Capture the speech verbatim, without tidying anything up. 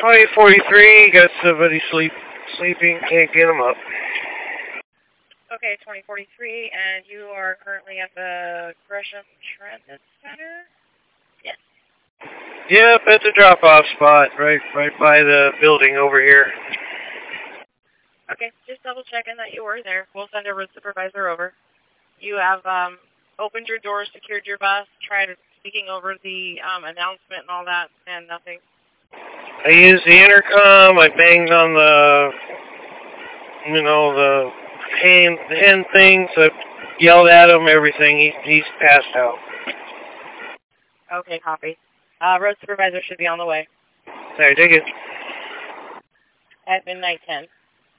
twenty forty-three, got somebody sleep, sleeping, can't get them up. Okay, twenty forty-three, and you are currently at the Gresham Transit Center? Yes. Yep, at the drop-off spot, right, right by the building over here. Okay, just double checking that you were there. We'll send a route supervisor over. You have um, opened your door, secured your bus, tried speaking over the um, announcement and all that, and nothing. I used the intercom. I banged on the, you know, the hand, hand things. I yelled at him, everything. He, he's passed out. Okay, copy. Uh, road supervisor should be on the way. Sorry, take it. At midnight ten.